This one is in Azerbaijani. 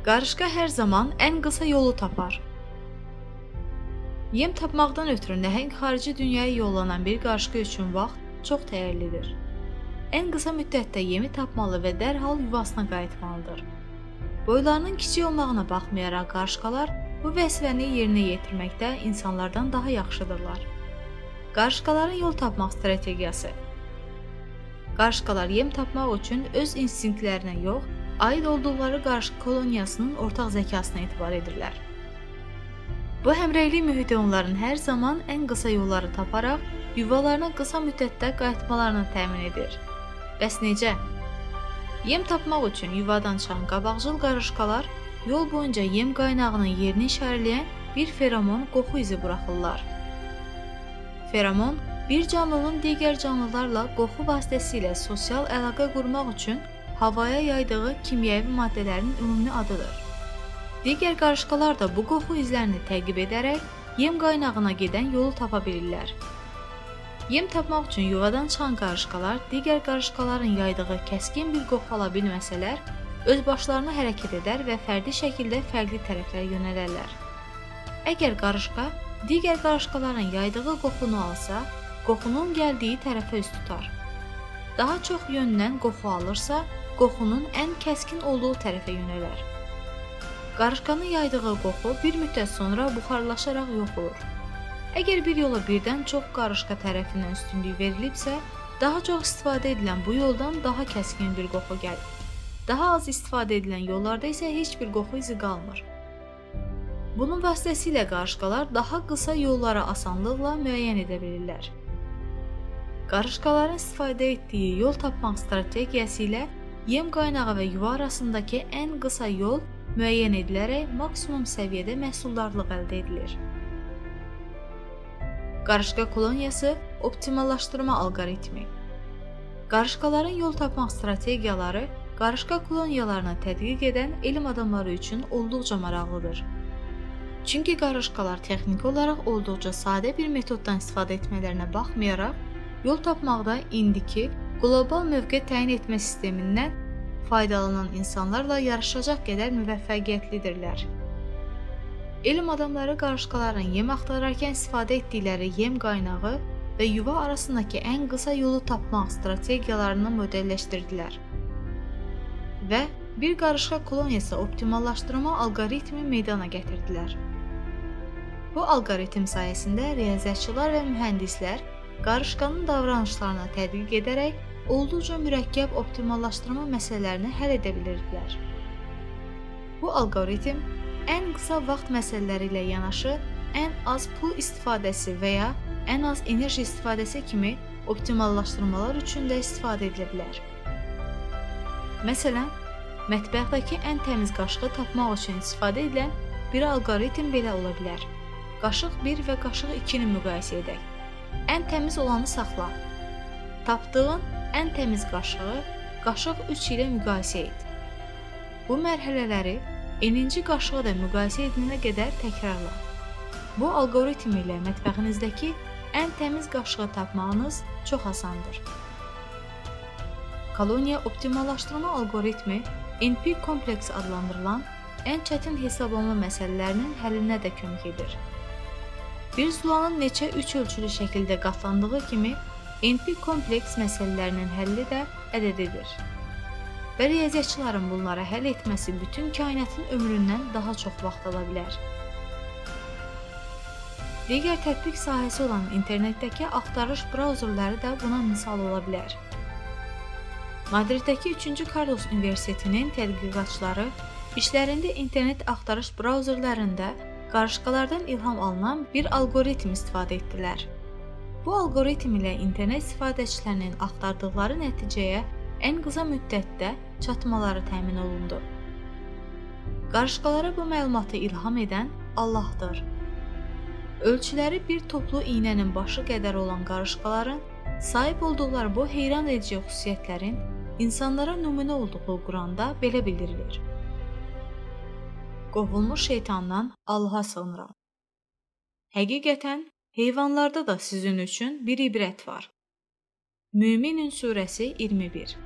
Qarışqa hər zaman ən qısa yolu tapar. Yem tapmaqdan ötürü nəhəng xarici dünyaya yollanan bir qarışqa üçün vaxt çox dəyərlidir. Ən qısa müddətdə yemi tapmalı və dərhal yuvasına qayıtmalıdır. Boylarının kiçik olmağına baxmayaraq qarışqalar bu vəzifəni yerinə yetirməkdə insanlardan daha yaxşıdırlar. Qarışqaların yol tapmaq strategiyası. Qarışqalar yem tapmaq üçün öz instinktlərinə yox, aid olduqları qarışqa koloniyasının ortaq zəkasına etibar edirlər. Bu həmrəylik mühiti onların hər zaman ən qısa yolları taparaq yuvalarına qısa müddətdə qayıtmalarını təmin edir. Bəs necə? Yem tapmaq üçün yuvadan çıxan qabaqcıl qarışqalar yol boyunca yem qaynağının yerini işarələyən bir feromon qoxu izi buraxırlar. Feromon bir canlının digər canlılarla qoxu vasitəsilə sosial əlaqə qurmaq üçün havaya yaydığı kimyəvi maddələrin ümumi adıdır. Digər qarışqalar da bu qoxu izlərini təqib edərək yem qaynağına gedən yolu tapa bilirlər. Yem tapmaq üçün yuvadan çıxan qarışqalar digər qarışqaların yaydığı kəskin bir qoxu ala bilməsələr, öz başlarına hərəkət edər və fərdi şəkildə fərqli tərəflərə yönələrlər. Əgər qarışqa digər qarışqaların yaydığı qoxunu alsa, qoxunun gəldiyi tərəfə üst tutar. Daha çox yöndən qoxu alırsa, qoxunun ən kəskin olduğu tərəfə yönələr. Qarışqanın yaydığı qoxu bir müddət sonra buxarlaşaraq yox olur. Əgər bir yola birdən çox qarışqa tərəfindən üstünlük verilibsə, daha çox istifadə edilən bu yoldan daha kəskin bir qoxu gəlir. Daha az istifadə edilən yollarda isə heç bir qoxu izi qalmır. Bunun vasitəsilə qarışqalar daha qısa yolları asanlıqla müəyyən edə bilirlər. Qarışqaların istifadə etdiyi yol tapmaq strategiyası ilə yem qaynağı və yuva arasındakı ən qısa yol müəyyən edilərək maksimum səviyyədə məhsuldarlıq əldə edilir. Qarışqa koloniyası optimallaşdırma alqoritmi. Qarışqaların yol tapmaq strategiyaları qarışqa koloniyalarına tədqiq edən elm adamları üçün olduqca maraqlıdır. Çünki qarışqalar texniki olaraq olduqca sadə bir metoddan istifadə etmələrinə baxmayaraq, yol tapmaqda indiki qlobal mövqe təyin etmə sistemindən faydalanan insanlarla yarışacaq qədər müvəffəqiyyətlidirlər. Elm adamları qarışqaların yem axtararkən istifadə etdikləri yem qaynağı və yuva arasındakı ən qısa yolu tapmaq strategiyalarını modelləşdirdilər və bir qarışqa koloniyası optimallaşdırma alqoritmi meydana gətirdilər. Bu alqoritm sayəsində riyaziyyatçılar və mühəndislər qarışqanın davranışlarına tədqiq edərək olduqca mürəkkəb optimallaşdırma məsələlərini həll edə bilirdilər. Bu alqoritm ən qısa vaxt məsələləri ilə yanaşı ən az pul istifadəsi və ya ən az enerji istifadəsi kimi optimallaşdırmalar üçün də istifadə edilə bilər. Məsələn, mətbəxdəki ən təmiz qaşığı tapmaq üçün istifadə edilən bir alqoritm belə ola bilər. Qaşıq 1 və qaşıq 2-ni müqayisə edək. Ən təmiz olanı saxla. Tapdığın ən təmiz qaşığı qaşıq 3 ilə müqayisə et. Bu mərhələləri eninci qaşığı da müqayisə edilənə qədər təkrarla. Bu alqoritm ilə mətbəxinizdəki ən təmiz qaşığı tapmağınız çox asandır. Koloniya optimallaşdırma alqoritmi NP kompleks adlandırılan ən çətin hesablama məsələlərinin həllinə də kömək edir. Bir zulanın neçə üç ölçülü şəkildə qatlandığı kimi NP kompleks məsələlərinin həlli də ədədidir. Və riyaziyyatçıların bunları həll etməsi bütün kainatın ömründən daha çox vaxt ala bilər. Digər tətbiq sahəsi olan internetdəki axtarış brauzerləri də buna misal ola bilər. Madriddəki 3-cü Carlos Universitetinin tədqiqatçıları işlərində internet axtarış brauzerlərində qarışqalardan ilham alınan bir alqoritm istifadə etdilər. Bu alqoritm ilə internet istifadəçilərinin axtardıqları nəticəyə ən qısa müddətdə çatmaları təmin olundu. Qarışqalara bu məlumatı ilham edən Allahdır. Ölçüləri bir toplu iynənin başı qədər olan qarışqaların sahib olduqları bu heyran edici xüsusiyyətlərin insanlara nümunə olduğu Quranda belə bildirilir. Qovulmuş şeytandan Allaha sığınıram. Həqiqətən, heyvanlarda da sizin üçün bir ibrət var. Müminin surəsi 21.